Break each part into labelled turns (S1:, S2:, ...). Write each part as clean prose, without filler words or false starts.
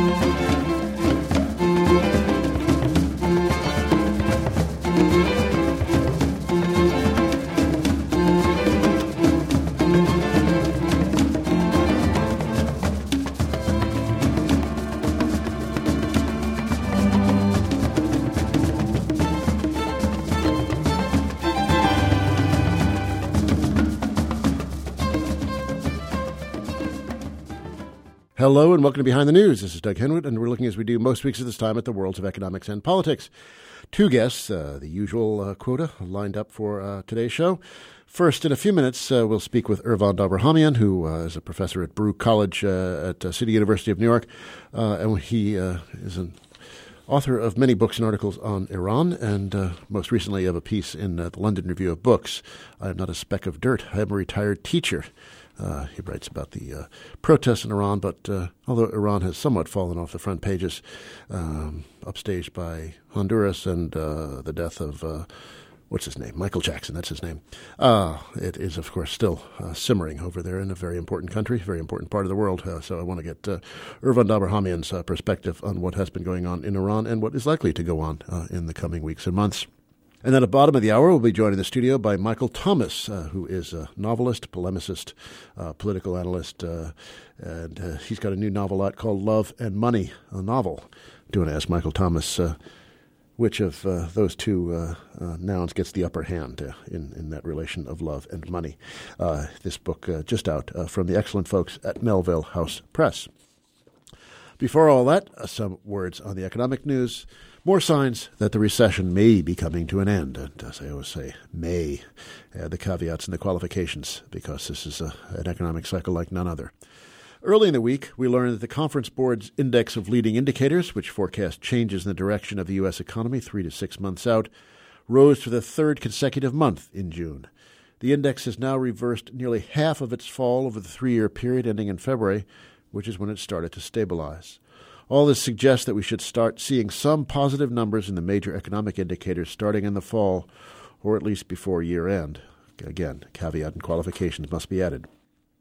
S1: Hello and welcome to Behind the News. This is Doug Henwood, and we're looking, as we do most weeks at this time, at the worlds of economics and politics. Two guests, the usual quota, lined up for today's show. First, in a few minutes, we'll speak with Eran Abrahamian, who is a professor at Baruch College at City University of New York, and he is an author of many books and articles on Iran, and most recently of a piece in the London Review of Books, I Am Not a Speck of Dirt, I Am a Retired Teacher. He writes about the protests in Iran, but although Iran has somewhat fallen off the front pages, upstaged by Honduras and the death of, what's his name? Michael Jackson, that's his name. It is, of course, still simmering over there in a very important country, very important part of the world. So I want to get Eran Abrahamian's perspective on what has been going on in Iran and what is likely to go on in the coming weeks and months. And at the bottom of the hour, we'll be joined in the studio by Michael Thomas, who is a novelist, polemicist, political analyst, and he's got a new novel out called Love and Money, a novel. I do want to ask Michael Thomas which of those two nouns gets the upper hand in that relation of love and money. This book just out from the excellent folks at Melville House Press. Before all that, some words on the economic news. More signs that the recession may be coming to an end. And as I always say, may. Add the caveats and the qualifications, because this is an economic cycle like none other. Early in the week, we learned that the Conference Board's Index of Leading Indicators, which forecast changes in the direction of the U.S. economy 3 to 6 months out, rose for the third consecutive month in June. The index has now reversed nearly half of its fall over the 3-year period ending in February, which is when it started to stabilize. All this suggests that we should start seeing some positive numbers in the major economic indicators starting in the fall, or at least before year-end. Again, caveat and qualifications must be added.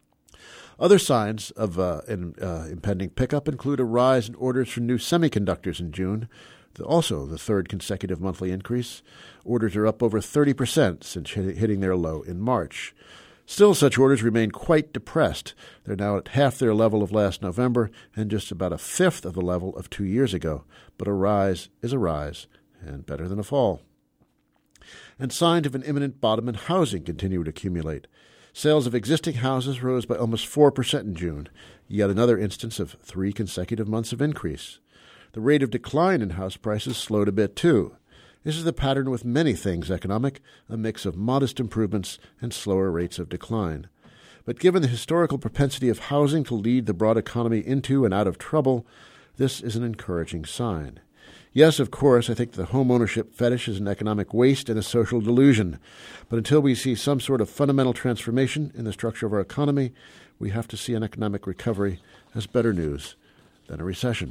S1: Other signs of impending pickup include a rise in orders for new semiconductors in June, also the third consecutive monthly increase. Orders are up over 30% since hitting their low in March. Still, such orders remain quite depressed. They're now at half their level of last November and just about a fifth of the level of 2 years ago. But a rise is a rise, and better than a fall. And signs of an imminent bottom in housing continue to accumulate. Sales of existing houses rose by almost 4% in June, yet another instance of 3 consecutive months of increase. The rate of decline in house prices slowed a bit, too. This is the pattern with many things economic, a mix of modest improvements and slower rates of decline. But given the historical propensity of housing to lead the broad economy into and out of trouble, this is an encouraging sign. Yes, of course, I think the home ownership fetish is an economic waste and a social delusion. But until we see some sort of fundamental transformation in the structure of our economy, we have to see an economic recovery as better news than a recession.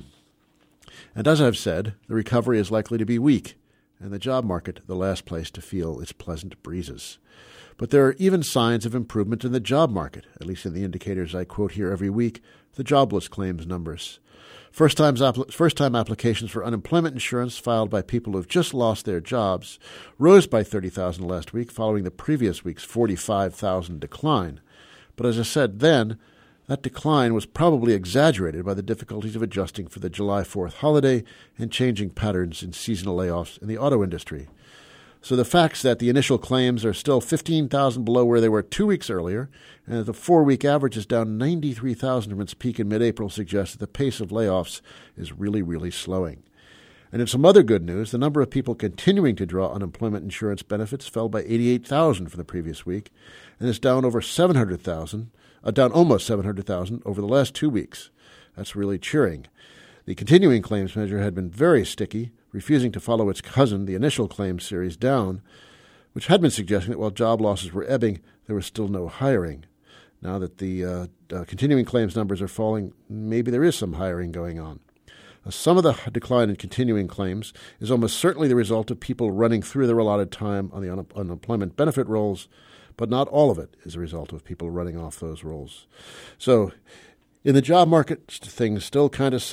S1: And as I've said, the recovery is likely to be weak, and the job market the last place to feel its pleasant breezes. But there are even signs of improvement in the job market, at least in the indicators I quote here every week, the jobless claims numbers. First-time applications for unemployment insurance filed by people who have just lost their jobs rose by 30,000 last week, following the previous week's 45,000 decline. But as I said then, that decline was probably exaggerated by the difficulties of adjusting for the July 4th holiday and changing patterns in seasonal layoffs in the auto industry. So the facts that the initial claims are still 15,000 below where they were 2 weeks earlier, and that the 4-week average is down 93,000 from its peak in mid-April suggest that the pace of layoffs is really, really slowing. And in some other good news, the number of people continuing to draw unemployment insurance benefits fell by 88,000 from the previous week, and is down over 700,000. Down almost 700,000 over the last 2 weeks. That's really cheering. The continuing claims measure had been very sticky, refusing to follow its cousin, the initial claims series, down, which had been suggesting that while job losses were ebbing, there was still no hiring. Now that the continuing claims numbers are falling, maybe there is some hiring going on. Some of the decline in continuing claims is almost certainly the result of people running through their allotted time on the unemployment benefit rolls, but not all of it is a result of people running off those rolls. So in the job market, things still kind of suck,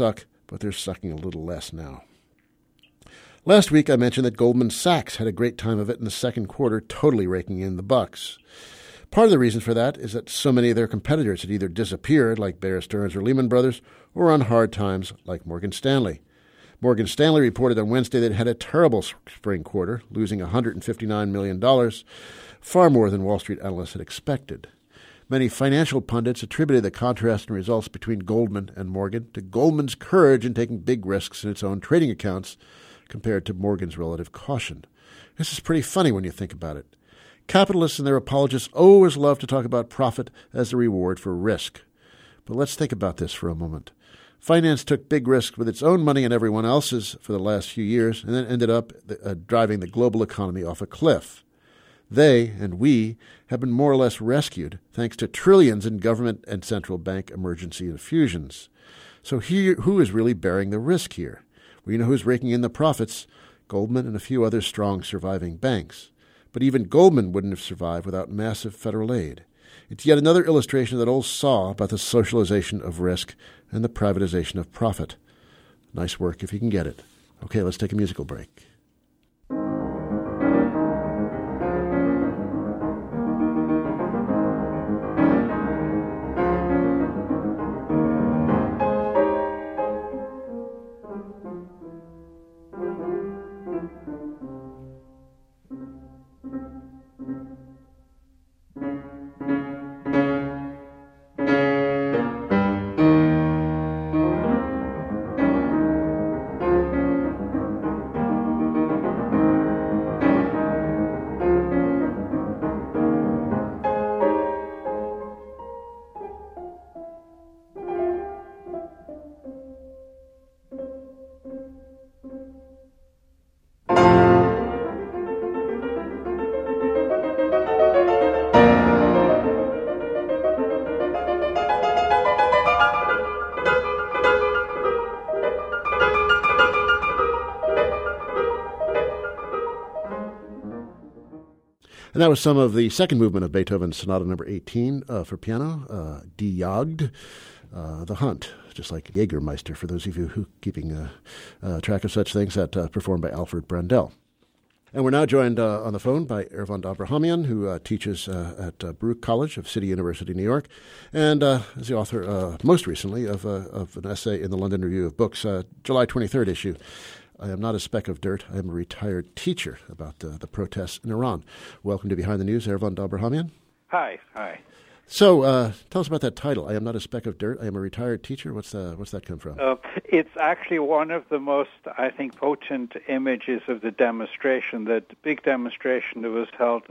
S1: but they're sucking a little less now. Last week, I mentioned that Goldman Sachs had a great time of it in the second quarter, totally raking in the bucks. Part of the reason for that is that so many of their competitors had either disappeared, like Bear Stearns or Lehman Brothers, or on hard times, like Morgan Stanley. Morgan Stanley reported on Wednesday that it had a terrible spring quarter, losing $159 million, far more than Wall Street analysts had expected. Many financial pundits attributed the contrast in results between Goldman and Morgan to Goldman's courage in taking big risks in its own trading accounts compared to Morgan's relative caution. This is pretty funny when you think about it. Capitalists and their apologists always love to talk about profit as a reward for risk. But let's think about this for a moment. Finance took big risks with its own money and everyone else's for the last few years and then ended up driving the global economy off a cliff. They, and we, have been more or less rescued thanks to trillions in government and central bank emergency infusions. So who is really bearing the risk here? Well, you know who's raking in the profits? Goldman and a few other strong surviving banks. But even Goldman wouldn't have survived without massive federal aid. It's yet another illustration of that old saw about the socialization of risk and the privatization of profit. Nice work if you can get it. Okay, let's take a musical break. And that was some of the second movement of Beethoven's Sonata Number 18 for piano, Die Jagd, The Hunt, just like Jägermeister, for those of you who keeping track of such things, that performed by Alfred Brandel. And we're now joined on the phone by Ervand Abrahamian, who teaches at Baruch College of City University, New York, and is the author, most recently, of an essay in the London Review of Books, July 23rd issue. I am not a speck of dirt. I am a retired teacher, about the protests in Iran. Welcome to Behind the News, Ervand Abrahamian.
S2: Hi.
S1: So tell us about that title, I am not a speck of dirt. I am a retired teacher. What's that come from?
S2: It's actually one of the most, I think, potent images of the demonstration, the big demonstration that was held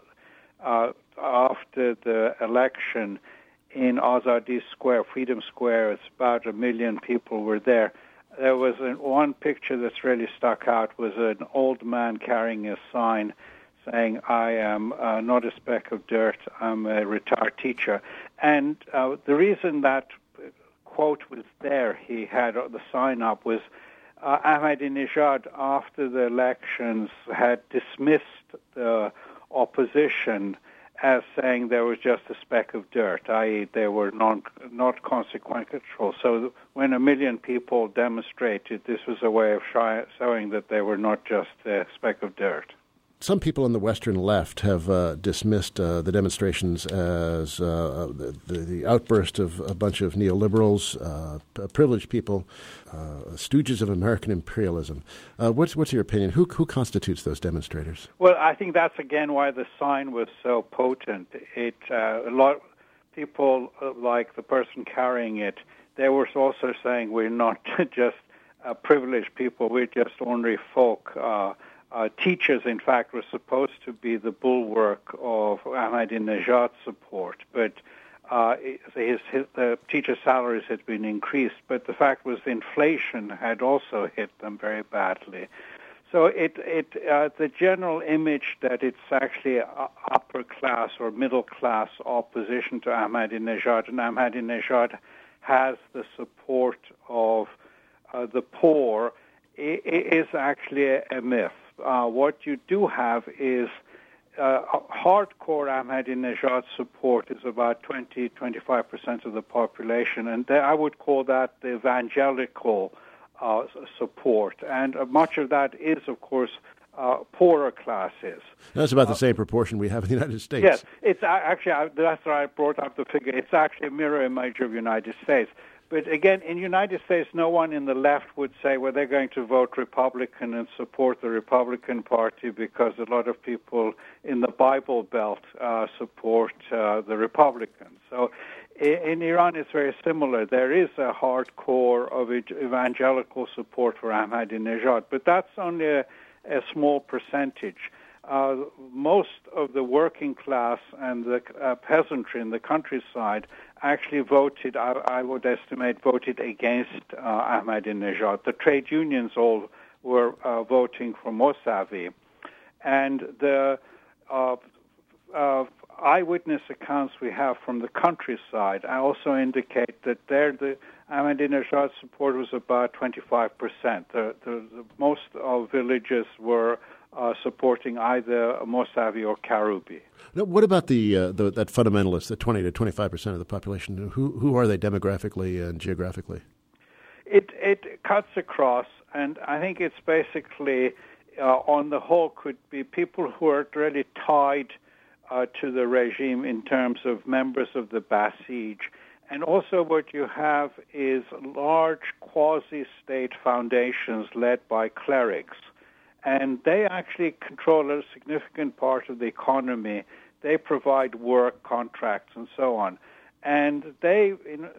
S2: after the election in Azadi Square, Freedom Square. It's about 1 million people were there. There was one picture that's really stuck out, was an old man carrying a sign saying, I am not a speck of dirt, I'm a retired teacher. And the reason that quote was there, he had the sign up, was Ahmadinejad, after the elections, had dismissed the opposition as saying there was just a speck of dirt, i.e. they were not consequential. So when 1 million people demonstrated, this was a way of showing that they were not just a speck of dirt.
S1: Some people on the Western left have dismissed the demonstrations as the outburst of a bunch of neoliberals, privileged people, stooges of American imperialism. What's your opinion? Who constitutes those demonstrators?
S2: Well, I think that's again why the sign was so potent. A lot of people, like the person carrying it, they were also saying we're not just privileged people, we're just ordinary folk. Teachers, in fact, were supposed to be the bulwark of Ahmadinejad's support, but the teacher salaries had been increased. But the fact was inflation had also hit them very badly. So the general image that it's actually upper class or middle class opposition to Ahmadinejad, and Ahmadinejad has the support of the poor, is actually a myth. What you do have is hardcore Ahmadinejad support is about 20-25% of the population, and I would call that the evangelical support. And much of that is, of course, poorer classes.
S1: That's about the same proportion we have in the United States.
S2: Yes, it's actually, that's why I brought up the figure. It's actually a mirror image of the United States. But again, in the United States, no one in the left would say, well, they're going to vote Republican and support the Republican Party because a lot of people in the Bible Belt support the Republicans. So in Iran, it's very similar. There is a hardcore of evangelical support for Ahmadinejad, but that's only a small percentage. Most of the working class and the peasantry in the countryside actually voted, I would estimate, voted against Ahmadinejad. The trade unions all were voting for Mousavi. And the eyewitness accounts we have from the countryside also indicate that there the Ahmadinejad support was about 25%. The most of villages were supporting either Mousavi or Karoubi.
S1: Now, what about that fundamentalist, the 20 to 25% of the population? Who are they demographically and geographically?
S2: It cuts across, and I think it's basically, on the whole, could be people who are really tied to the regime in terms of members of the Basij. And also what you have is large quasi-state foundations led by clerics. And they actually control a significant part of the economy. They provide work, contracts, and so on. And they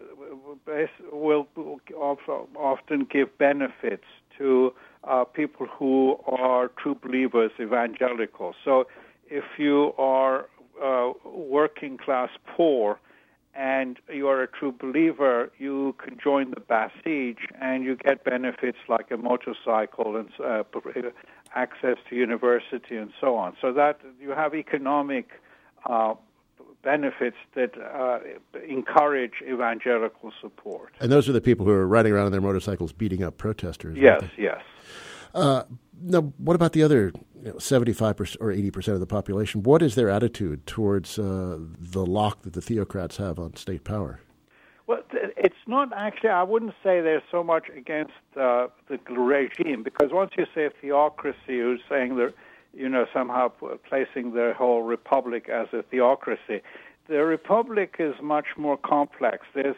S2: will often give benefits to people who are true believers, evangelicals. So if you are working class poor and you are a true believer, you can join the Basij and you get benefits like a motorcycle and access to university and so on. So that you have economic benefits that encourage evangelical support.
S1: And those are the people who are riding around on their motorcycles beating up protesters.
S2: Yes, yes.
S1: Now, what about the other 75% or 80% of the population? What is their attitude towards the lock that the theocrats have on state power?
S2: Well, it's not actually, I wouldn't say they're so much against the regime, because once you say theocracy, you're saying that, somehow placing the whole republic as a theocracy. The republic is much more complex. There's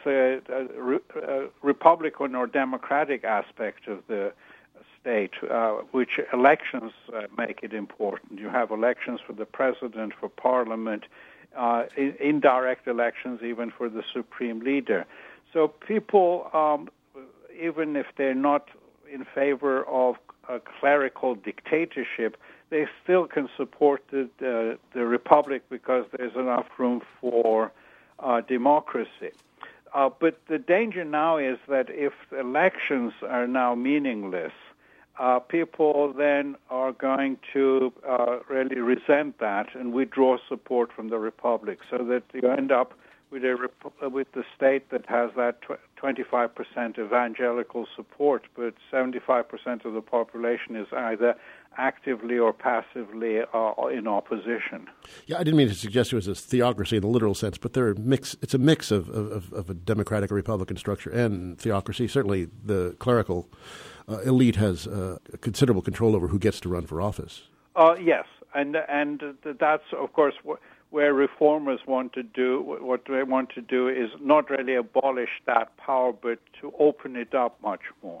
S2: a Republican or democratic aspect of the state, which elections make it important. You have elections for the president, for parliament, indirect elections even for the supreme leader. So people, even if they're not in favor of a clerical dictatorship, they still can support the republic because there's enough room for democracy. But the danger now is that if elections are now meaningless, people then are going to really resent that and withdraw support from the republic, so that you end up with the state that has that 25% evangelical support, but 75% of the population is either actively or passively in opposition.
S1: Yeah, I didn't mean to suggest it was a theocracy in the literal sense, but it's a mix of a democratic or Republican structure and theocracy. Certainly the clerical elite has considerable control over who gets to run for office.
S2: Yes, and that's, of course, where reformers want to do. What they want to do is not really abolish that power, but to open it up much more.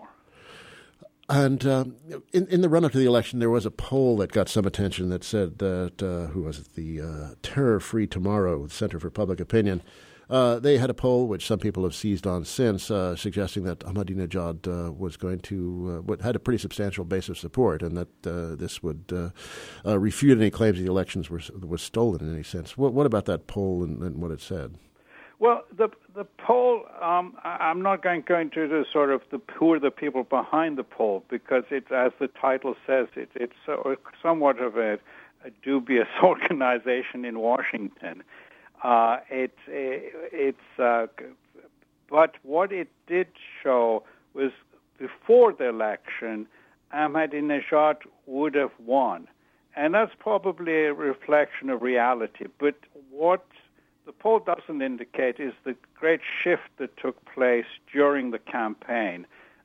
S1: And in the run-up to the election, there was a poll that got some attention that said that, who was it, the Terror Free Tomorrow Center for Public Opinion, they had a poll which some people have seized on since, suggesting that Ahmadinejad was going to had a pretty substantial base of support, and that this would refute any claims the elections was stolen in any sense. What about that poll and what it said?
S2: Well, the poll, I'm not going to the sort of who are the people behind the poll, because it, as the title says, it's somewhat of a dubious organization in Washington. But what it did show was before the election, Ahmadinejad would have won, and that's probably a reflection of reality. But what the poll doesn't indicate is the great shift that took place during the campaign.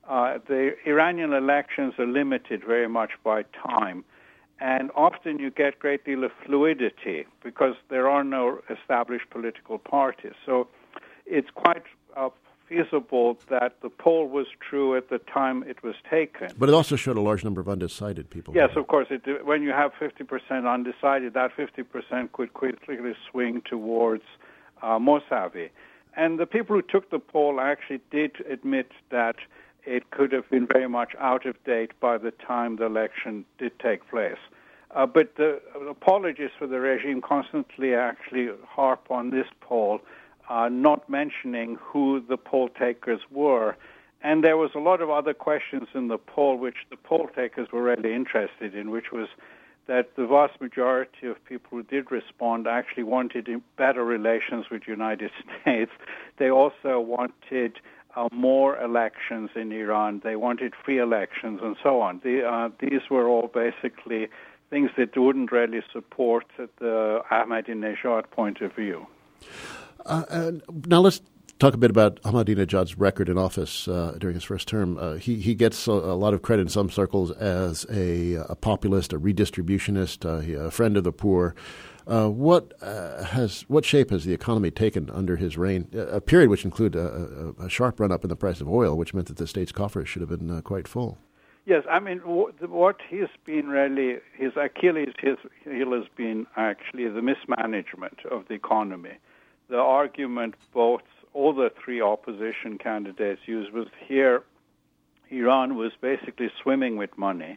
S2: the Iranian elections are limited very much by time. And often you get a great deal of fluidity because there are no established political parties. So it's quite feasible that the poll was true at the time it was taken.
S1: But it also showed a large number of undecided people.
S2: Yes, of course. When you have 50% undecided, that 50% could quickly swing towards Mousavi. And the people who took the poll actually did admit that it could have been very much out of date by the time the election did take place. But the apologists for the regime constantly actually harp on this poll, not mentioning who the poll takers were. And there was a lot of other questions in the poll which the poll takers were really interested in, which was that the vast majority of people who did respond actually wanted better relations with the United States. They also wanted more elections in Iran. They wanted free elections and so on. These were all basically things that wouldn't really support the Ahmadinejad point of view.
S1: Now let's talk a bit about Ahmadinejad's record in office during his first term. He gets a lot of credit in some circles as a populist, a redistributionist, a friend of the poor. What shape has the economy taken under his reign? A period which included a sharp run-up in the price of oil, which meant that the state's coffers should have been quite full.
S2: Yes, I mean, what he's been really, his Achilles heel has been actually the mismanagement of the economy. The argument all the three opposition candidates used was here Iran was basically swimming with money,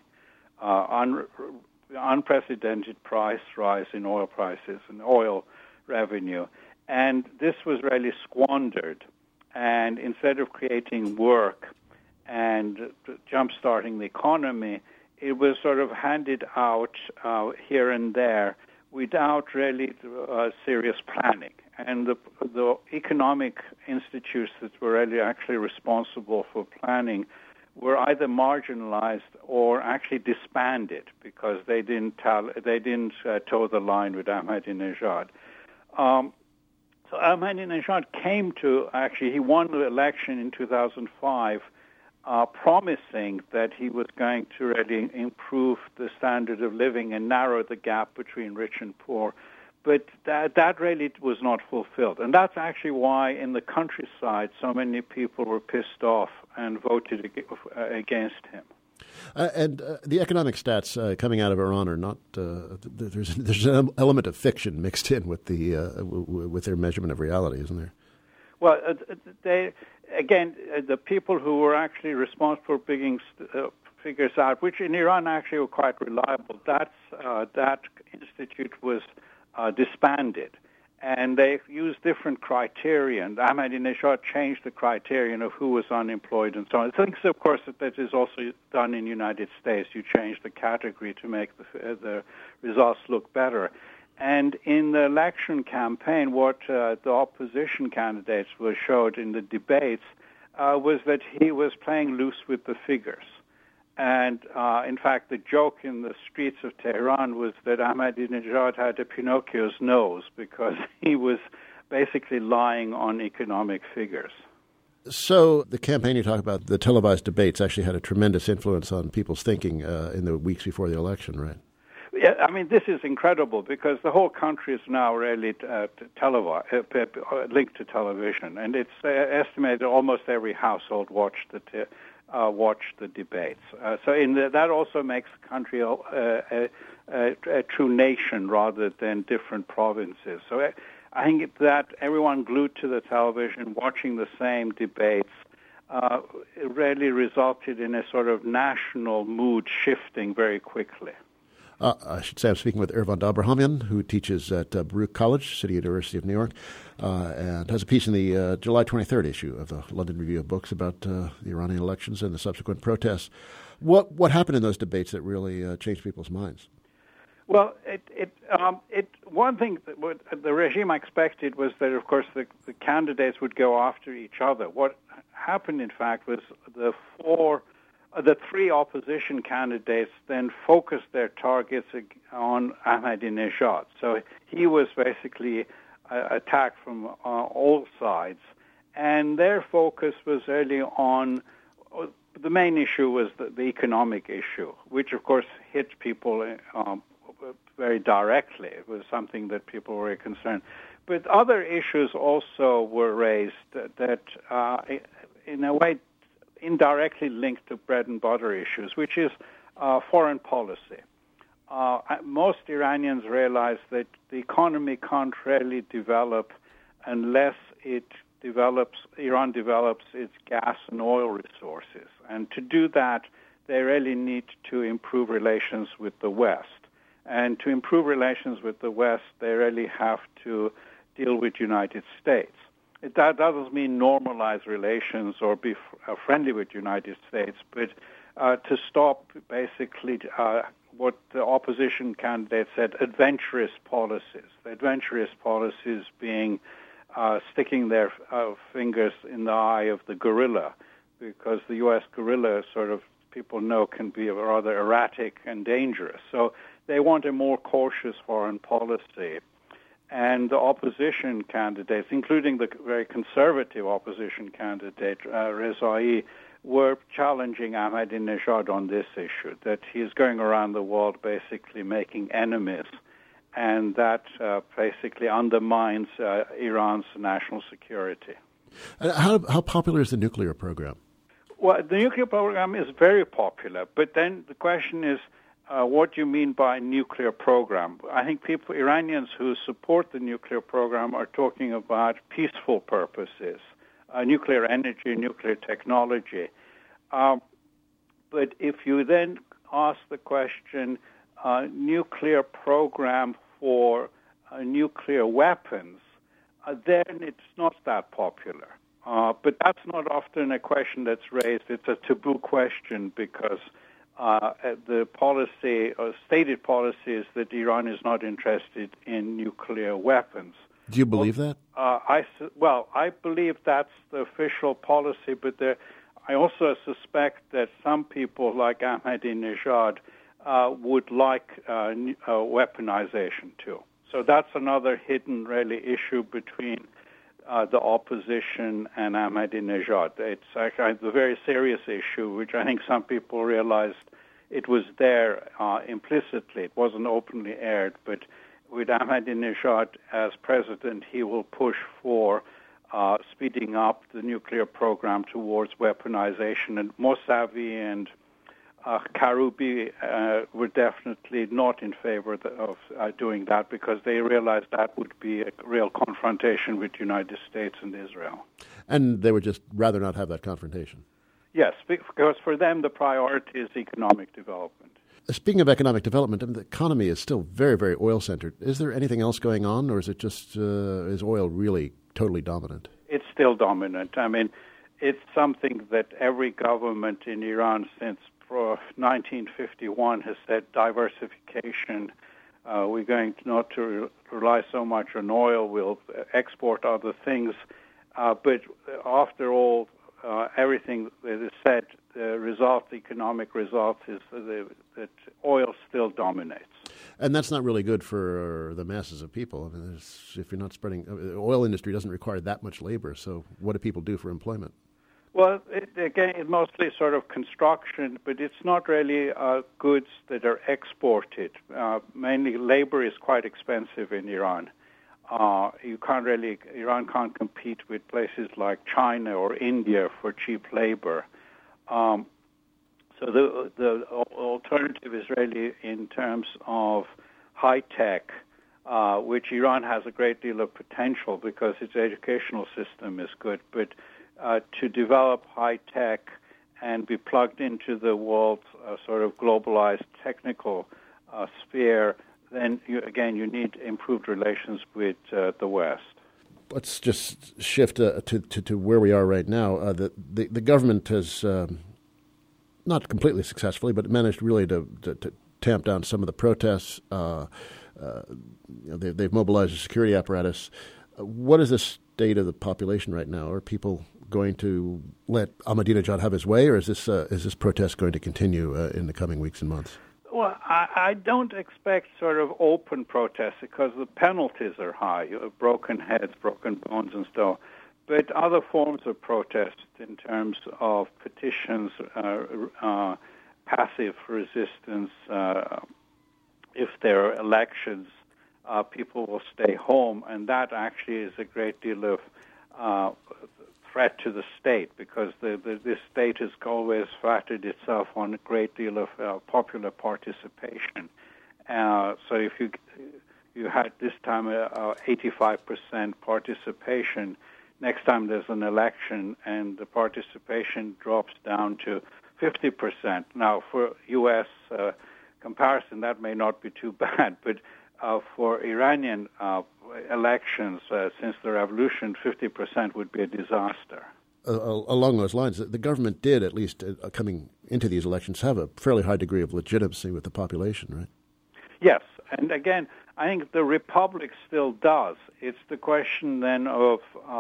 S2: unprecedented price rise in oil prices and oil revenue, and this was really squandered. And instead of creating work and jump-starting the economy, it was sort of handed out here and there without really serious planning. And the economic institutes that were really actually responsible for planning were either marginalized or actually disbanded because they didn't toe the line with Ahmadinejad. So Ahmadinejad he won the election in 2005, promising that he was going to really improve the standard of living and narrow the gap between rich and poor. But that really was not fulfilled. And that's actually why in the countryside so many people were pissed off and voted against him.
S1: And the economic stats coming out of Iran are not. There's an element of fiction mixed in with their measurement of reality, isn't there?
S2: Well, the people who were actually responsible for bringing figures out, which in Iran actually were quite reliable, that institute was disbanded. And they used different criterion. Ahmadinejad changed the criterion of who was unemployed and so on. I think, of course, that is also done in the United States. You change the category to make the results look better. And in the election campaign, what the opposition candidates showed in the debates was that he was playing loose with the figures. And, in fact, the joke in the streets of Tehran was that Ahmadinejad had a Pinocchio's nose because he was basically lying on economic figures.
S1: So the campaign you talk about, the televised debates, actually had a tremendous influence on people's thinking in the weeks before the election, right?
S2: Yeah, I mean, this is incredible because the whole country is now really linked to television, and it's estimated almost every household watched the debates. So that also makes the country a true nation rather than different provinces. So I think that everyone glued to the television, watching the same debates, it really resulted in a sort of national mood shifting very quickly.
S1: I should say I'm speaking with Ervand Abrahamian, who teaches at Baruch College, City University of New York, and has a piece in the July 23rd issue of the London Review of Books about the Iranian elections and the subsequent protests. What happened in those debates that really changed people's minds?
S2: Well, one thing that the regime expected was that, of course, the candidates would go after each other. What happened, in fact, was the three opposition candidates then focused their targets on Ahmadinejad. So he was basically attacked from all sides. And their focus was really on the main issue was the economic issue, which of course hit people very directly. It was something that people were very concerned. But other issues also were raised that in a way indirectly linked to bread and butter issues, which is foreign policy. Most Iranians realize that the economy can't really develop unless Iran develops its gas and oil resources. And to do that, they really need to improve relations with the West. And to improve relations with the West, they really have to deal with the United States. That doesn't mean normalize relations or be friendly with the United States, but to stop basically what the opposition candidate said, adventurous policies. The adventurous policies being sticking their fingers in the eye of the guerrilla, because the U.S. guerrilla, sort of, people know, can be rather erratic and dangerous. So they want a more cautious foreign policy. And the opposition candidates, including the very conservative opposition candidate, Rezai, were challenging Ahmadinejad on this issue, that he is going around the world basically making enemies, and that basically undermines Iran's national security.
S1: How popular is the nuclear program?
S2: Well, the nuclear program is very popular, but then the question is, what do you mean by nuclear program? I think Iranians who support the nuclear program are talking about peaceful purposes, nuclear energy, nuclear technology. But if you then ask the question, nuclear program for nuclear weapons, then it's not that popular. But that's not often a question that's raised. It's a taboo question because the policy, or stated policy, is that Iran is not interested in nuclear weapons.
S1: Do you believe that?
S2: I believe that's the official policy, but I also suspect that some people like Ahmadinejad would like weaponization too. So that's another hidden, really, issue between the opposition and Ahmadinejad. It's actually a very serious issue, which I think some people realized it was there implicitly. It wasn't openly aired, but with Ahmadinejad as president, he will push for speeding up the nuclear program towards weaponization. And Mousavi and Karoubi were definitely not in favor of doing that, because they realized that would be a real confrontation with the United States and Israel.
S1: And they would just rather not have that confrontation.
S2: Yes, because for them the priority is economic development.
S1: Speaking of economic development, the economy is still very, very oil-centered. Is there anything else going on, or is it just is oil really totally dominant?
S2: It's still dominant. I mean, it's something that every government in Iran since 1951 has said diversification. We're going not to rely so much on oil. We'll export other things. But after all, everything that is said, the economic result is that oil still dominates.
S1: And that's not really good for the masses of people. I mean, if you're not spreading, the oil industry doesn't require that much labor. So what do people do for employment?
S2: Well, it's mostly sort of construction, but it's not really goods that are exported. Mainly labor is quite expensive in Iran. Iran can't compete with places like China or India for cheap labor. So the alternative is really in terms of high tech, which Iran has a great deal of potential because its educational system is good. But to develop high tech and be plugged into the world's sort of globalized technical sphere, then you need improved relations with the West.
S1: Let's just shift to where we are right now. The government has, not completely successfully, but managed really to tamp down some of the protests. They've mobilized a security apparatus. What is the state of the population right now? Are people going to let Ahmadinejad have his way, or is this protest going to continue in the coming weeks and months?
S2: Well, I don't expect sort of open protests because the penalties are high, broken heads, broken bones and stuff. But other forms of protest, in terms of petitions, passive resistance. If there are elections, people will stay home, and that actually is a great deal of threat to the state, because this state has always flattered itself on a great deal of popular participation. So if you had this time 85% participation, next time there's an election and the participation drops down to 50%. Now, for U.S. comparison, that may not be too bad, but for Iranian elections since the revolution, 50% would be a disaster.
S1: Along those lines, the government did, at least coming into these elections, have a fairly high degree of legitimacy with the population, right?
S2: Yes, and again, I think the Republic still does. It's the question then of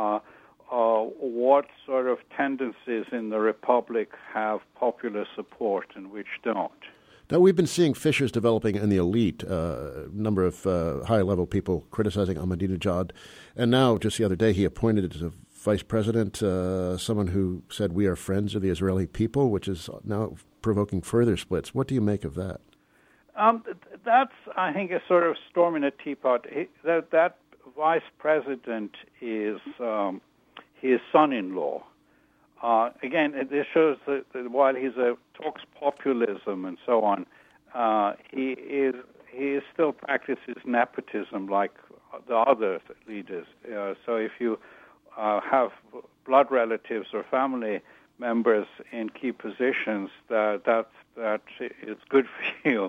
S2: what sort of tendencies in the Republic have popular support and which don't.
S1: Now, we've been seeing fissures developing in the elite, a number of high-level people criticizing Ahmadinejad. And now, just the other day, he appointed as a vice president someone who said, "We are friends of the Israeli people," which is now provoking further splits. What do you make of that?
S2: That's, I think, a sort of storm in a teapot. That vice president is his son-in-law. Again, this shows that while he talks populism and so on, he still practices nepotism like the other leaders. So if you have blood relatives or family members in key positions, that is good for you.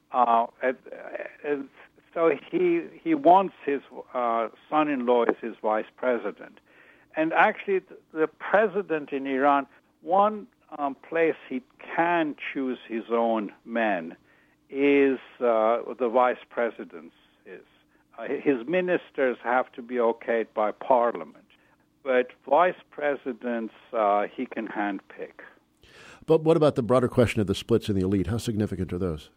S2: So he wants his son-in-law as his vice president. And actually, the president in Iran, one place he can choose his own men is the vice president's. His ministers have to be okayed by parliament. But vice presidents, he can handpick.
S1: But what about the broader question of the splits in the elite? How significant are those?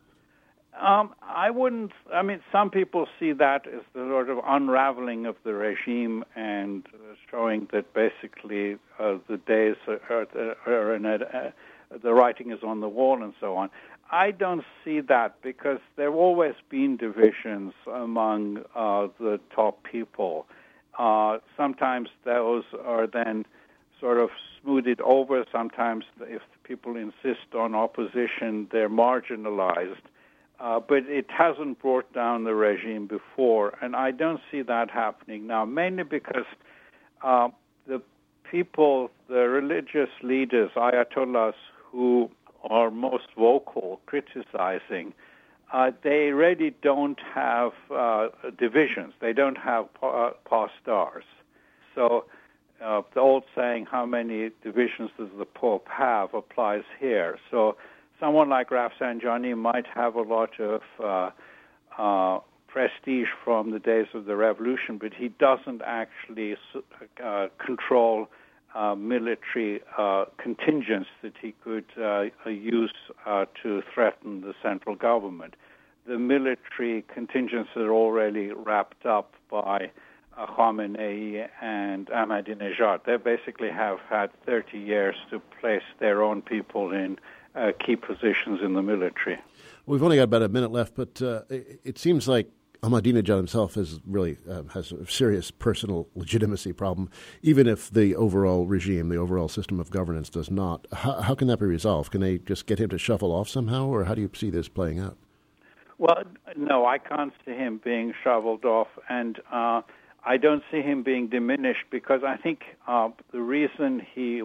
S1: Some people see that as the sort of unraveling of the regime and showing that basically the days are in the writing is on the wall and so on. I don't see that, because there have always been divisions among the top people. Sometimes those are then sort of smoothed over. Sometimes if people insist on opposition, they're marginalized. But it hasn't brought down the regime before, and I don't see that happening now, mainly because the people, the religious leaders, ayatollahs, who are most vocal criticizing, they really don't have divisions. They don't have pastors. So the old saying, how many divisions does the Pope have, applies here. So someone like Rafsanjani might have a lot of prestige from the days of the revolution, but he doesn't actually control military contingents that he could use to threaten the central government. The military contingents are already wrapped up by Khamenei and Ahmadinejad. They basically have had 30 years to place their own people in key positions in the military. We've only got about a minute left, but it seems like Ahmadinejad himself is really has a serious personal legitimacy problem, even if the overall regime, the overall system of governance does not. How can that be resolved? Can they just get him to shuffle off somehow, or how do you see this playing out?
S2: Well, no, I can't see him being shoveled off, and I don't see him being diminished, because I think the reason he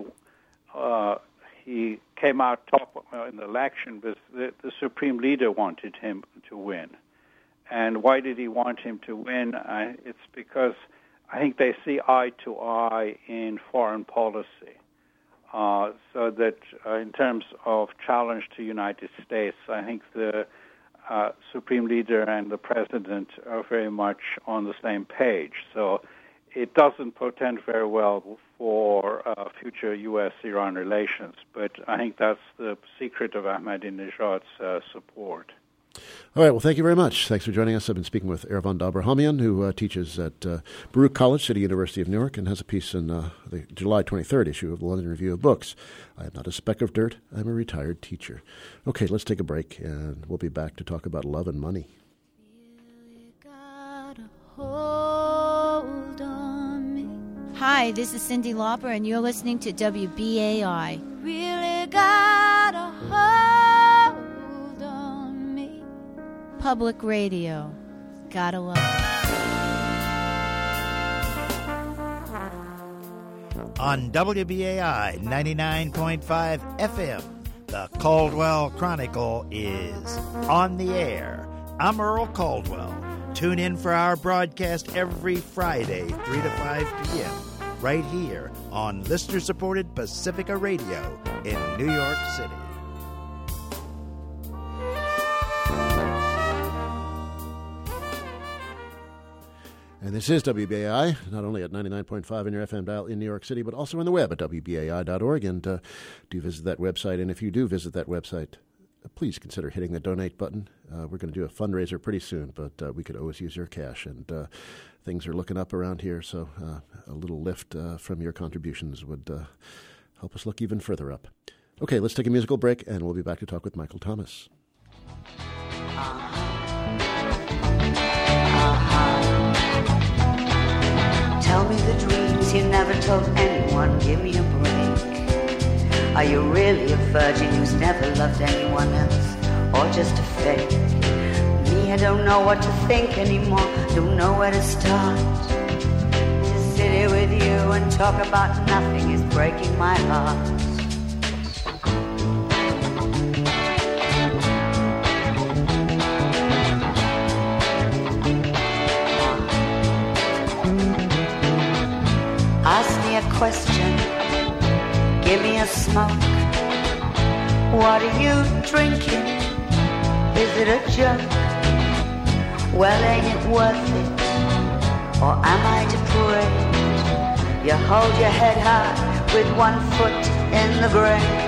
S2: came out top in the election was the supreme leader wanted him to win. And why did he want him to win? It's because I think they see eye to eye in foreign policy. So that in terms of challenge to the United States, I think the Supreme Leader and the President are very much on the same page. So it doesn't portend very well for future U.S.-Iran relations, but I think that's the secret of Ahmadinejad's support.
S1: All right. Well, thank you very much. Thanks for joining us. I've been speaking with Ervan Dabrahamian, who teaches at Baruch College, City University of New York, and has a piece in the July 23rd issue of the London Review of Books. I am not a speck of dirt. I'm a retired teacher. Okay, let's take a break, and we'll be back to talk about love and money.
S3: Hold on me. Hi, this is Cyndi Lauper, and you're listening to WBAI. Really got a hold on me. Public radio. Gotta love it.
S4: On WBAI 99.5 FM, the Caldwell Chronicle is on the air. I'm Earl Caldwell. Tune in for our broadcast every Friday, 3 to 5 p.m., right here on listener-supported Pacifica Radio in New York City.
S1: And this is WBAI, not only at 99.5 in your FM dial in New York City, but also on the web at WBAI.org. And do visit that website. And if you do visit that website, please consider hitting the donate button. We're going to do a fundraiser pretty soon, but we could always use your cash. And things are looking up around here, so a little lift from your contributions would help us look even further up. Okay, let's take a musical break, and we'll be back to talk with Michael Thomas.
S5: Tell me the dreams you never told anyone. Give me a break. Are you really a virgin who's never loved anyone else, or just a fake? Me, I don't know what to think anymore. Don't know where to start. To sit here with you and talk about nothing is breaking my heart. Ask me a question, give me a smoke. What are you drinking? Is it a joke? Well, ain't it worth it? Or am I depraved? You hold your head high with 1 foot in the grave.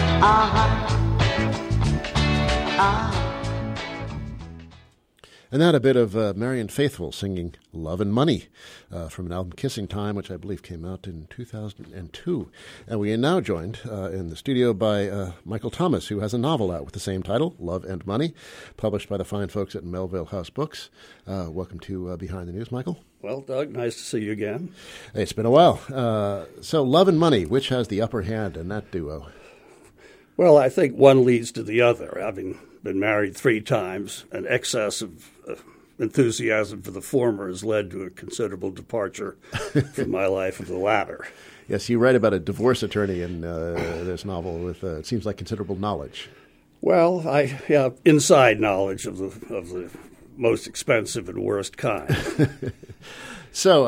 S1: And that a bit of Marian Faithfull singing Love and Money from an album Kissing Time, which I believe came out in 2002. And we are now joined in the studio by Michael Thomas, who has a novel out with the same title, Love and Money, published by the fine folks at Melville House Books. Welcome to Behind the News, Michael.
S6: Well, Doug, nice to see you again.
S1: Hey, it's been a while. So Love and Money, which has the upper hand in that duo?
S6: Well, I think one leads to the other. Having been married 3 times, an excess of enthusiasm for the former has led to a considerable departure from my life of the latter.
S1: Yes, you write about a divorce attorney in this novel with, it seems like, considerable knowledge.
S6: Well, I have inside knowledge of the most expensive and worst kind.
S1: So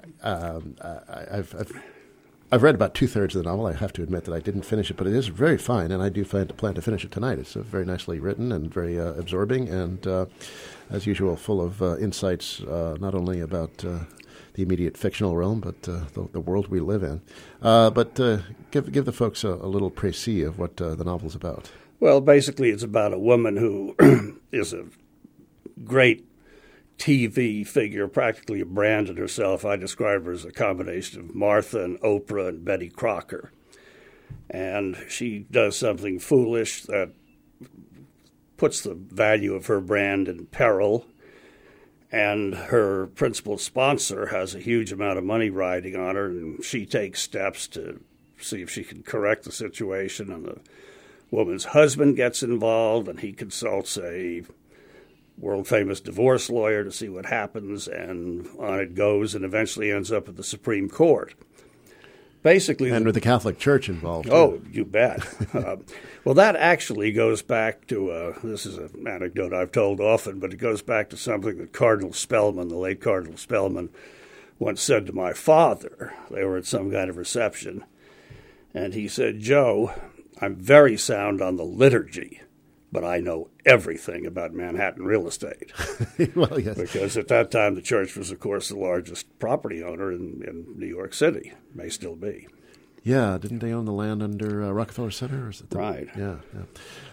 S1: I've read about 2/3 of the novel. I have to admit that I didn't finish it, but it is very fine, and I do plan to finish it tonight. It's very nicely written and very absorbing, and as usual, full of insights not only about the immediate fictional realm, but the world we live in. But give the folks a little précis of what the novel's about.
S6: Well, basically, it's about a woman who is a great TV figure, practically a brand in herself. I describe her as a combination of Martha and Oprah and Betty Crocker. And she does something foolish that puts the value of her brand in peril. And her principal sponsor has a huge amount of money riding on her, and she takes steps to see if she can correct the situation. And the woman's husband gets involved, and he consults a world-famous divorce lawyer to see what happens, and on it goes, and eventually ends up at the Supreme Court. Basically,
S1: and with the Catholic Church involved.
S6: Oh, you bet. Well, that actually goes back to, this is an anecdote I've told often, but it goes back to something that Cardinal Spellman, the late Cardinal Spellman, once said to my father. They were at some kind of reception, and he said, "Joe, I'm very sound on the liturgy, but I know everything about Manhattan real estate."
S1: Well, yes.
S6: Because at that time, the church was, of course, the largest property owner in New York City, may still be.
S1: Yeah, didn't they own the land under Rockefeller Center? Or is it
S6: Right.
S1: Yeah.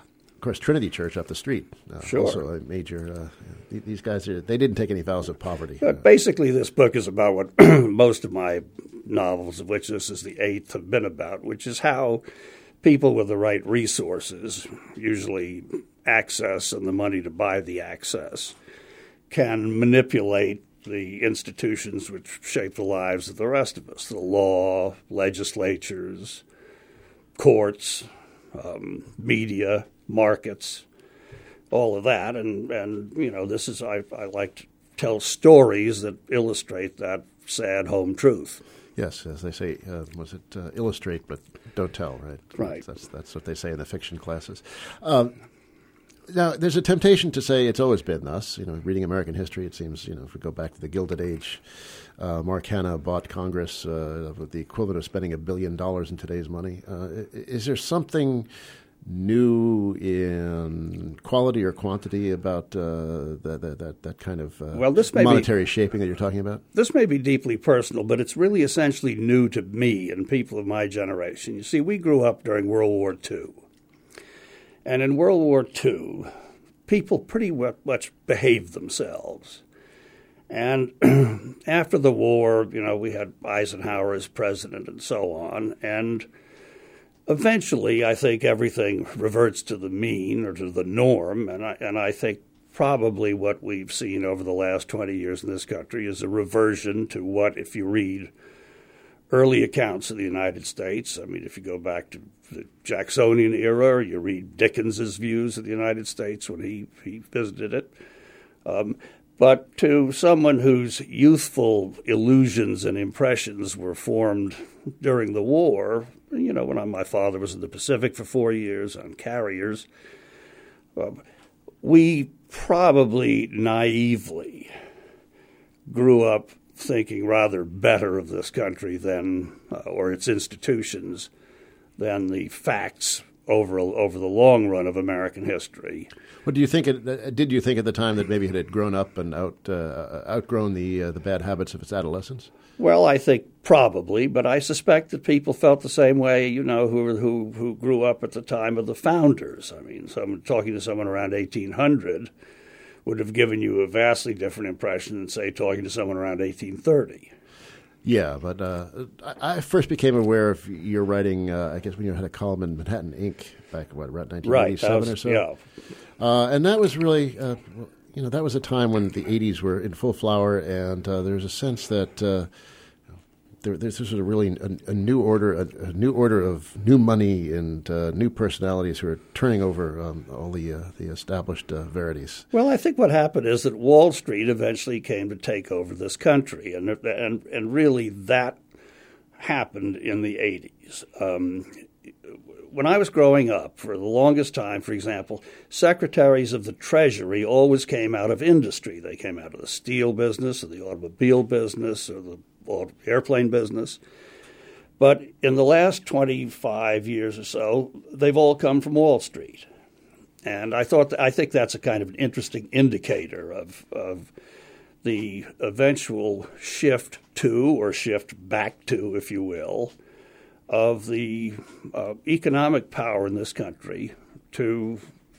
S1: course, Trinity Church up the street,
S6: Sure.
S1: also a major. These guys they didn't take any vows of poverty.
S6: But basically, this book is about what most of my novels, of which this is the 8th, have been about, which is how people with the right resources, usually access and the money to buy the access, can manipulate the institutions which shape the lives of the rest of us, the law, legislatures, courts, media, markets, all of that. And you know, this is I like to tell stories that illustrate that sad home truth.
S1: Yes, as they say, illustrate but don't tell, right?
S6: Right.
S1: That's what they say in the fiction classes. Now, there's a temptation to say it's always been thus. You know, reading American history, it seems, you know, if we go back to the Gilded Age, Mark Hanna bought Congress with the equivalent of spending $1 billion in today's money. Is there something new in quality or quantity about that kind of monetary shaping that you're talking about?
S6: This may be deeply personal, but it's really essentially new to me and people of my generation. You see, we grew up during World War II. And in World War II, people pretty much behaved themselves. And after the war, you know, we had Eisenhower as president and so on. And eventually, I think everything reverts to the mean or to the norm. And I think probably what we've seen over the last 20 years in this country is a reversion to what, if you read early accounts of the United States, I mean, if you go back to the Jacksonian era, or you read Dickens's views of the United States when he visited it. But to someone whose youthful illusions and impressions were formed during the war, you know, when my father was in the Pacific for 4 years on carriers, we probably naively grew up thinking rather better of this country than, or its institutions, than the facts over the long run of American history.
S1: What do you think? Did you think at the time that maybe it had grown up and outgrown the bad habits of its adolescence?
S6: Well, I think probably, but I suspect that people felt the same way, you know, who grew up at the time of the founders. I mean, talking to someone around 1800 would have given you a vastly different impression than, say, talking to someone around 1830.
S1: Yeah, but I first became aware of your writing, I guess, when you had a column in Manhattan Inc. back, around 1987 or so?
S6: Yeah.
S1: And that was really, that was a time when the 80s were in full flower, and there was a sense that this was a really a new order of new money and new personalities who are turning over all the established verities. Well,
S6: I think what happened is that Wall Street eventually came to take over this country, and really that happened in the 80s. When I was growing up, for the longest time, for example, secretaries of the Treasury always came out of industry. They came out of the steel business or the automobile business or the airplane business. But in the last 25 years or so, they've all come from Wall Street. And I think that's a kind of an interesting indicator of the eventual shift to, or shift back to, if you will, of the economic power in this country to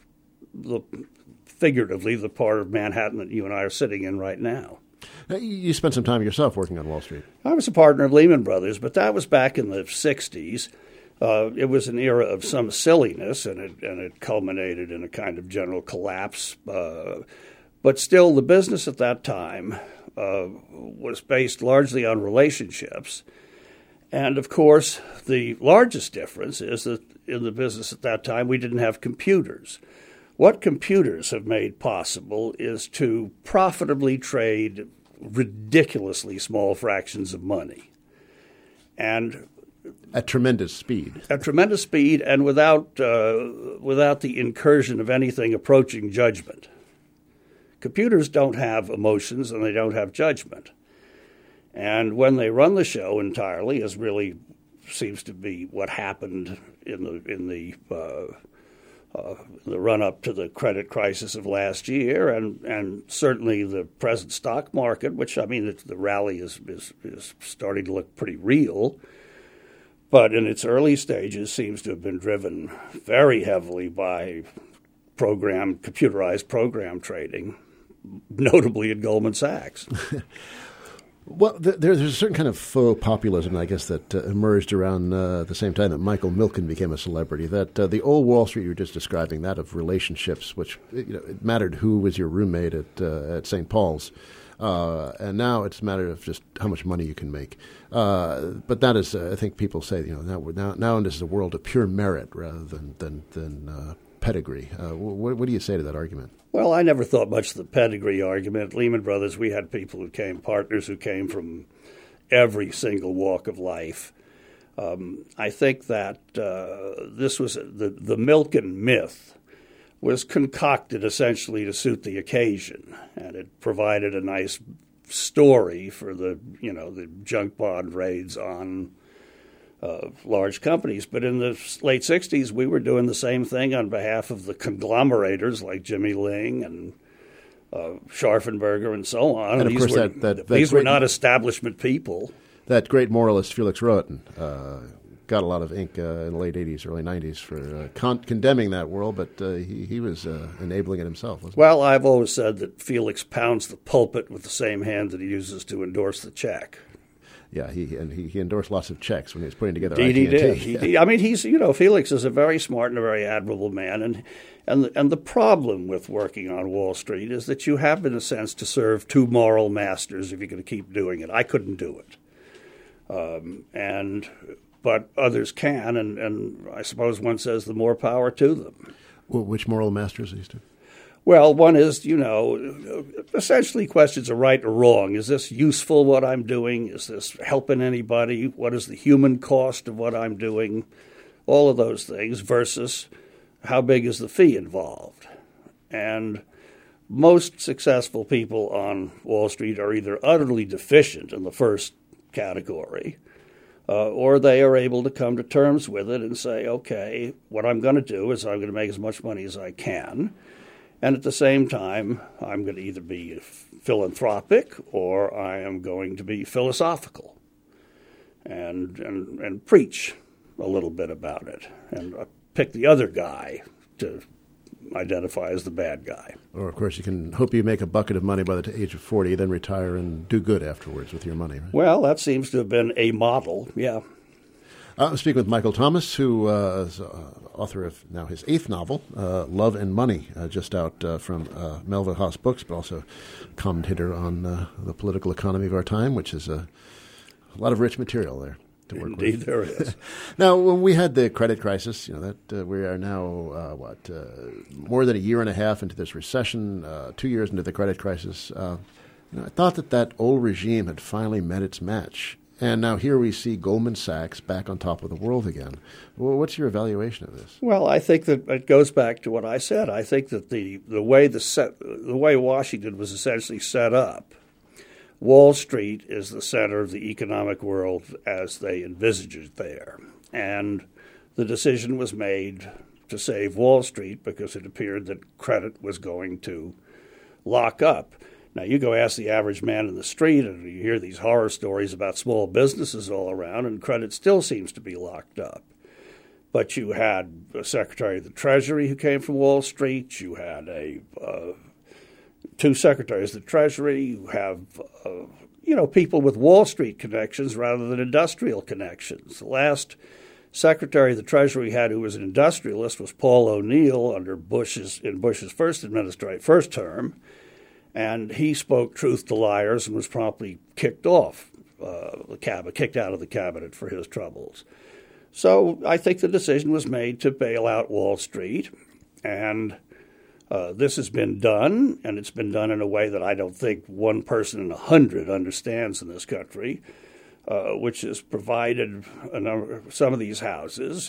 S6: figuratively the part of Manhattan that you and I are sitting in right now.
S1: You spent some time yourself working on Wall Street.
S6: I was a partner of Lehman Brothers, but that was back in the 60s. It was an era of some silliness, and it culminated in a kind of general collapse. But still, the business at that time was based largely on relationships. And, of course, the largest difference is that in the business at that time, we didn't have computers. What computers have made possible is to profitably trade ridiculously small fractions of money. And
S1: at tremendous speed.
S6: At tremendous speed, and without the incursion of anything approaching judgment. Computers don't have emotions and they don't have judgment. And when they run the show entirely, as really seems to be what happened in the run-up to the credit crisis of last year, and certainly the present stock market, which, I mean, the rally is starting to look pretty real, but in its early stages seems to have been driven very heavily by computerized program trading, notably at Goldman Sachs.
S1: Well, there's a certain kind of faux populism, I guess, that emerged around the same time that Michael Milken became a celebrity. That the old Wall Street you were just describing, that of relationships, which it mattered who was your roommate at St. Paul's, and now it's a matter of just how much money you can make. But that is, I think, people say, now this is a world of pure merit rather than pedigree. What do you say to that argument?
S6: Well, I never thought much of the pedigree argument. At Lehman Brothers, we had partners who came from every single walk of life. I think that this was the Milken myth was concocted essentially to suit the occasion, and it provided a nice story for the junk bond raids on large companies. But in the late 60s, we were doing the same thing on behalf of the conglomerators like Jimmy Ling and Scharfenberger and so on.
S1: And of course,
S6: these were not establishment people.
S1: That great moralist Felix Rohatyn got a lot of ink in the late 80s, early 90s for condemning that world, but he was enabling it himself, wasn't he?
S6: Well, I've always said that Felix pounds the pulpit with the same hand that he uses to endorse the check.
S1: Yeah, he endorsed lots of checks when he was putting together
S6: He
S1: IT&T.
S6: did. I mean, Felix is a very smart and a very admirable man, and the problem with working on Wall Street is that you have, in a sense, to serve two moral masters if you're going to keep doing it. I couldn't do it, but others can, and I suppose one says the more power to them.
S1: Well, which moral masters are these two?
S6: Well, one is, essentially questions of right or wrong. Is this useful, what I'm doing? Is this helping anybody? What is the human cost of what I'm doing? All of those things versus how big is the fee involved? And most successful people on Wall Street are either utterly deficient in the first category, or they are able to come to terms with it and say, okay, what I'm going to do is I'm going to make as much money as I can. And at the same time, I'm going to either be philanthropic or I am going to be philosophical and preach a little bit about it and pick the other guy to identify as the bad guy.
S1: Or, of course, you can hope you make a bucket of money by the age of 40, then retire and do good afterwards with your money, right?
S6: Well, that seems to have been a model, yeah.
S1: I'm speaking with Michael Thomas, who is author of now his 8th novel, Love and Money, just out from Melville Haas Books, but also commentator on the political economy of our time, which is a lot of rich material there to work
S6: Indeed,
S1: with.
S6: there is.
S1: Now, when we had the credit crisis, that we are now, more than a year and a half into this recession, 2 years into the credit crisis, I thought that old regime had finally met its match. And now here we see Goldman Sachs back on top of the world again. Well, what's your evaluation of this?
S6: Well, I think that it goes back to what I said. I think that the way Washington was essentially set up, Wall Street is the center of the economic world as they envisaged it there. And the decision was made to save Wall Street because it appeared that credit was going to lock up. Now, you go ask the average man in the street, and you hear these horror stories about small businesses all around, and credit still seems to be locked up. But you had a Secretary of the Treasury who came from Wall Street. You had two Secretaries of the Treasury. You have, people with Wall Street connections rather than industrial connections. The last Secretary of the Treasury had who was an industrialist was Paul O'Neill in Bush's first term. And he spoke truth to liars and was promptly kicked off kicked out of the cabinet for his troubles. So I think the decision was made to bail out Wall Street, and this has been done, and it's been done in a way that I don't think one person in 100 understands in this country, which has provided some of these houses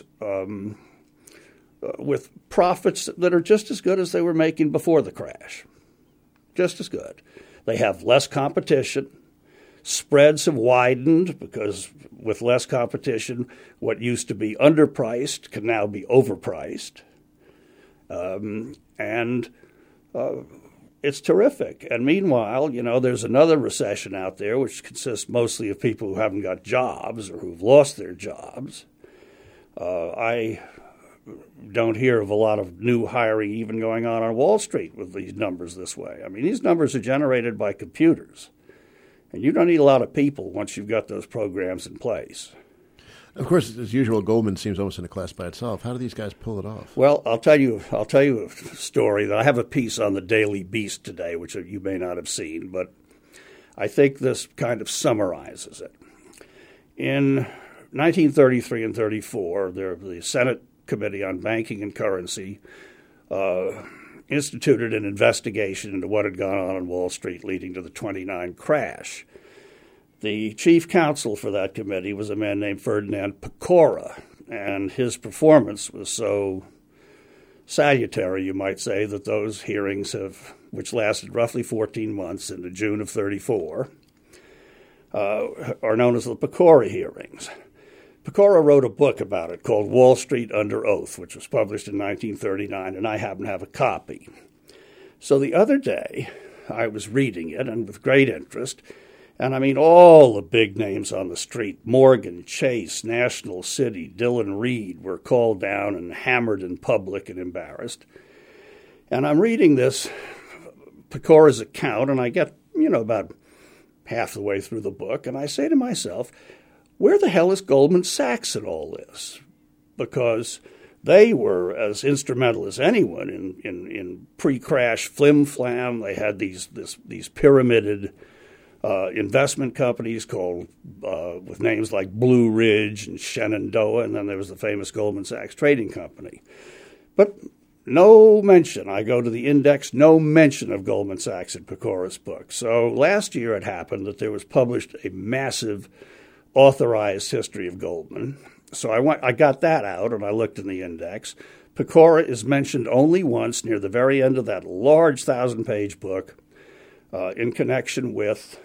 S6: with profits that are just as good as they were making before the crash. Just as good. They have less competition. Spreads have widened because with less competition, what used to be underpriced can now be overpriced. And it's terrific. And meanwhile, there's another recession out there which consists mostly of people who haven't got jobs or who've lost their jobs. I don't hear of a lot of new hiring even going on Wall Street with these numbers this way. I mean, these numbers are generated by computers, and you don't need a lot of people once you've got those programs in place.
S1: Of course, as usual, Goldman seems almost in a class by itself. How do these guys pull it off?
S6: Well, I'll tell you a story. That I have a piece on the Daily Beast today, which you may not have seen, but I think this kind of summarizes it. In 1933 and 34, the Senate Committee on Banking and Currency instituted an investigation into what had gone on Wall Street leading to the 29 crash. The chief counsel for that committee was a man named Ferdinand Pecora, and his performance was so salutary, you might say, that those hearings, which lasted roughly 14 months into June of 34, are known as the Pecora hearings. Pecora wrote a book about it called Wall Street Under Oath, which was published in 1939, and I happen to have a copy. So the other day, I was reading it, and with great interest, and I mean all the big names on the street, Morgan, Chase, National City, Dillon Reed, were called down and hammered in public and embarrassed. And I'm reading this Pecora's account, and I get, about half the way through the book, and I say to myself, where the hell is Goldman Sachs in all this? Because they were as instrumental as anyone in pre-crash flim-flam. They had these pyramided investment companies called with names like Blue Ridge and Shenandoah, and then there was the famous Goldman Sachs Trading Company. But no mention, I go to the index, no mention of Goldman Sachs in Pecora's book. So last year it happened that there was published a massive authorized history of Goldman. So I got that out, and I looked in the index. Pecora is mentioned only once near the very end of that large 1,000-page book in connection with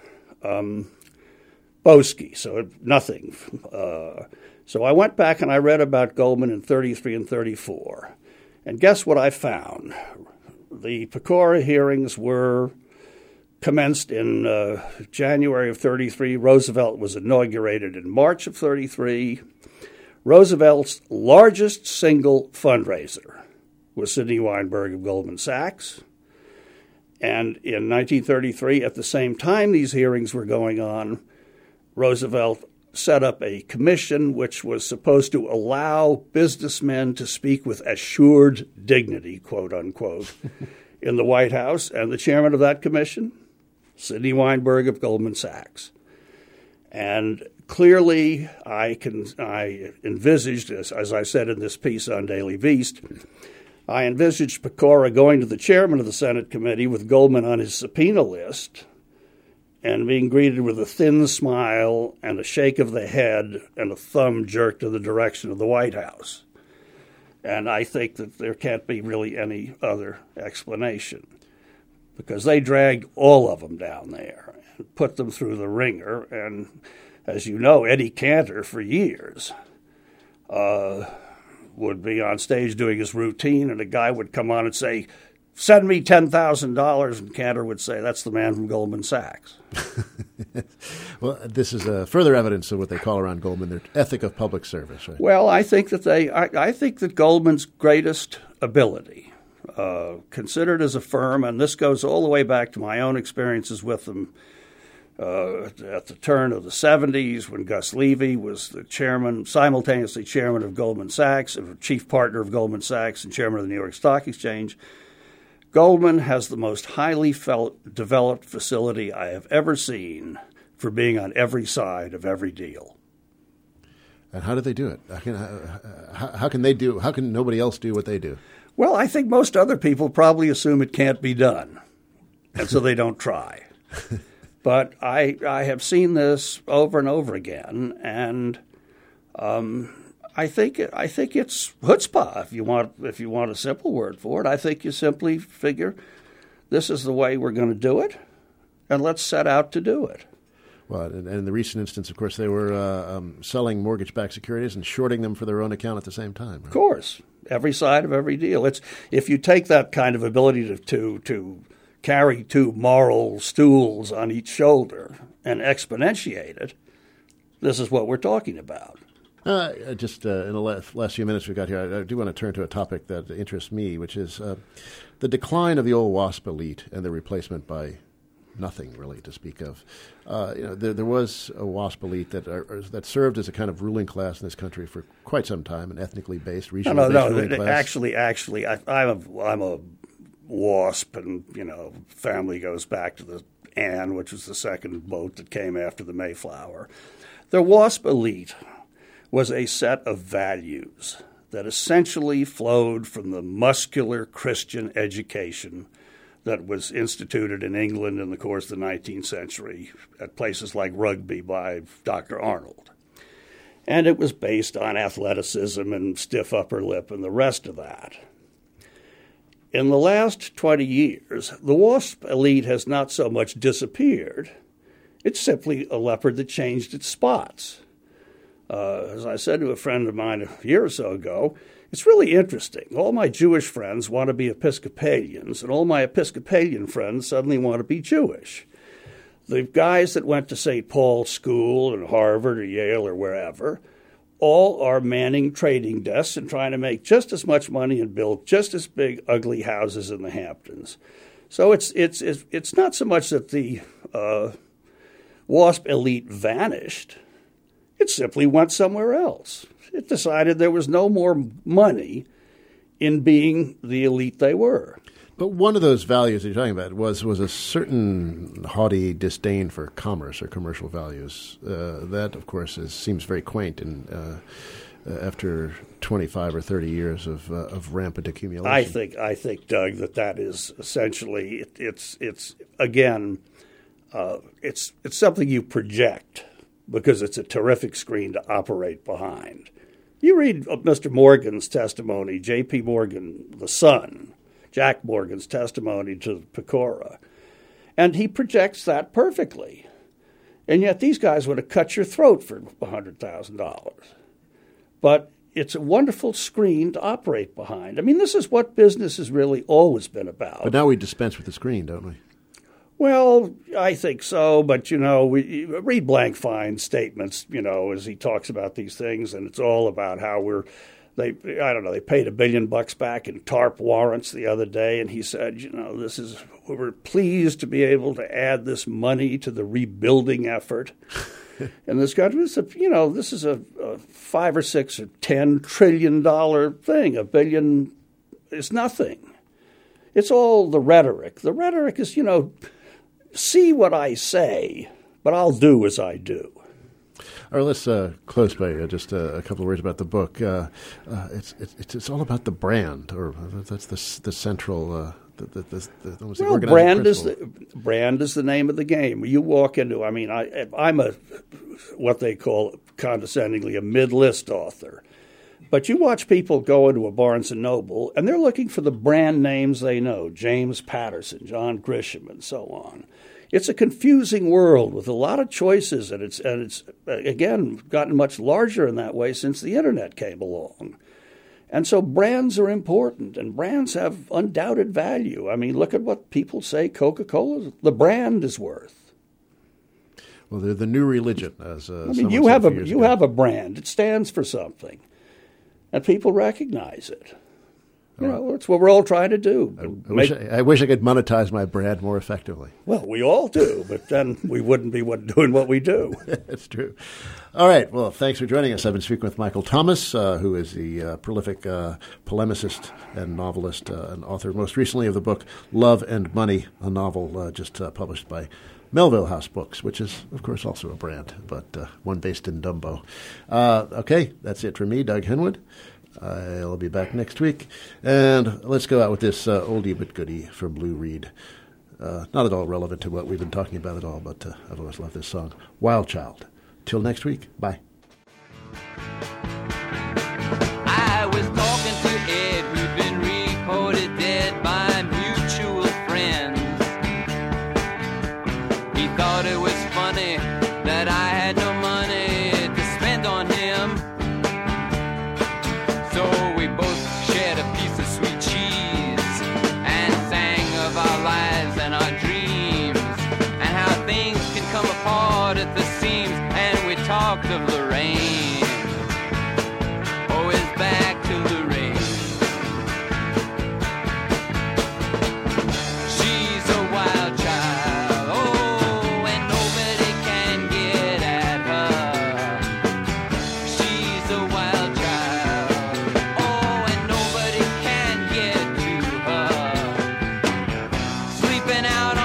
S6: Boesky, so nothing. So I went back and I read about Goldman in 33 and 34. And guess what I found? The Pecora hearings were commenced in January of 33. Roosevelt was inaugurated in March of 33. Roosevelt's largest single fundraiser was Sidney Weinberg of Goldman Sachs. And in 1933, at the same time these hearings were going on, Roosevelt set up a commission which was supposed to allow businessmen to speak with assured dignity, quote unquote, in the White House. And the chairman of that commission, Sidney Weinberg of Goldman Sachs. And clearly, I envisaged, as I said in this piece on Daily Beast, I envisaged Pecora going to the chairman of the Senate committee with Goldman on his subpoena list and being greeted with a thin smile and a shake of the head and a thumb jerked in the direction of the White House. And I think that there can't be really any other explanation, because they dragged all of them down there and put them through the ringer. And as you know, Eddie Cantor for years would be on stage doing his routine, and a guy would come on and say, "Send me $10,000, and Cantor would say, "That's the man from Goldman Sachs."
S1: Well, this is further evidence of what they call around Goldman their ethic of public service, right?
S6: Well, I think that I think that Goldman's greatest ability, considered as a firm, and this goes all the way back to my own experiences with them at the turn of the 70s, when Gus Levy was the chairman, simultaneously chairman of Goldman Sachs, and chief partner of Goldman Sachs, and chairman of the New York Stock Exchange. Goldman has the most highly developed facility I have ever seen for being on every side of every deal.
S1: And how do they do it? How can nobody else do what they do?
S6: Well, I think most other people probably assume it can't be done, and so they don't try. But I have seen this over and over again, and I think it's chutzpah, if you want a simple word for it. I think you simply figure this is the way we're going to do it, and let's set out to do it.
S1: Well, and in the recent instance, of course, they were selling mortgage-backed securities and shorting them for their own account at the same time. Right?
S6: Of course, every side of every deal. It's if you take that kind of ability to carry two moral stools on each shoulder and exponentiate it, this is what we're talking about.
S1: Just in the last few minutes we've got here, I do want to turn to a topic that interests me, which is the decline of the old WASP elite and the replacement by nothing really to speak of. There was a WASP elite that served as a kind of ruling class in this country for quite some time, an ethnically based, regional based ruling class.
S6: Actually, I'm a WASP, and family goes back to the Anne, which was the second boat that came after the Mayflower. The WASP elite was a set of values that essentially flowed from the muscular Christian education that was instituted in England in the course of the 19th century at places like Rugby by Dr. Arnold. And it was based on athleticism and stiff upper lip and the rest of that. In the last 20 years, the WASP elite has not so much disappeared. It's simply a leopard that changed its spots. As I said to a friend of mine a year or so ago, it's really interesting. All my Jewish friends want to be Episcopalians, and all my Episcopalian friends suddenly want to be Jewish. The guys that went to St. Paul's School and Harvard or Yale or wherever all are manning trading desks and trying to make just as much money and build just as big, ugly houses in the Hamptons. So it's not so much that the WASP elite vanished. It simply went somewhere else. It decided there was no more money in being the elite they were.
S1: But one of those values that you're talking about was a certain haughty disdain for commerce or commercial values. That, of course, seems very quaint after 25 or 30 years of rampant accumulation.
S6: I think, Doug, that is essentially it's something you project because it's a terrific screen to operate behind. You read Mr. Morgan's testimony, J.P. Morgan, the son, Jack Morgan's testimony to Pecora, and he projects that perfectly. And yet these guys would have cut your throat for $100,000. But it's a wonderful screen to operate behind. I mean, this is what business has really always been about.
S1: But now we dispense with the screen, don't we?
S6: Well, I think so, but, we read Blankfein's statements, as he talks about these things, and it's all about how they paid $1 billion back in TARP warrants the other day, and he said, we're pleased to be able to add this money to the rebuilding effort. And this country, this is a $5 or $6 or $10 trillion thing. $1 billion is nothing. It's all the rhetoric. The rhetoric is, see what I say, but I'll do as I do.
S1: All right, let's close by just a couple of words about the book. It's all about the brand, or that's the central.
S6: Brand is the name of the game. You walk into. I'm what they call condescendingly a mid-list author. But you watch people go into a Barnes & Noble, and they're looking for the brand names they know, James Patterson, John Grisham, and so on. It's a confusing world with a lot of choices, and it's again, gotten much larger in that way since the Internet came along. And so brands are important, and brands have undoubted value. I mean, look at what people say Coca-Cola, the brand is worth.
S1: Well, they're the new religion, as
S6: you have a brand. It stands for something. And people recognize it. It's what we're all trying to do.
S1: I wish I could monetize my brand more effectively.
S6: Well, we all do, but then we wouldn't be doing what we do.
S1: That's true. All right. Well, thanks for joining us. I've been speaking with Michael Thomas, who is the prolific polemicist and novelist and author, most recently of the book Love and Money, a novel just published by Melville House Books, which is, of course, also a brand, but one based in Dumbo. Okay, that's it for me, Doug Henwood. I'll be back next week. And let's go out with this oldie but goodie from Lou Reed. Not at all relevant to what we've been talking about at all, but I've always loved this song, Wild Child. Till next week, bye.
S7: I was talking to Ed, who'd been reported dead by mutual friends. He thought it was funny that I had no money to spend on him. So we both shared a piece of sweet cheese and sang of our lives and our dreams and how things can come apart at the seams. And we talked of Lorraine out